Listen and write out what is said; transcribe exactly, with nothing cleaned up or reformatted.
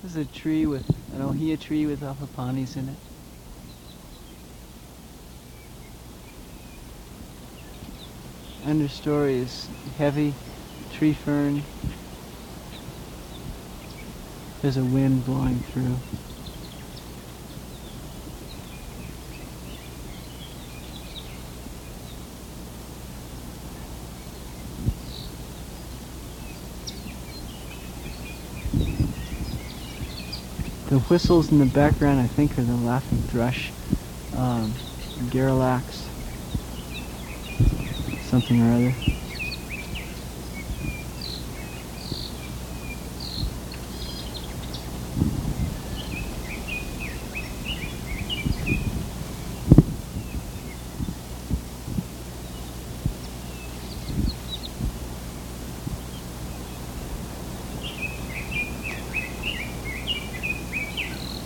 This is a tree with an ohia tree with opapanis in it. Understory is heavy tree fern. There's a wind blowing through. The whistles in the background, I think, are the laughing thrush, um, Garrulax, something or other.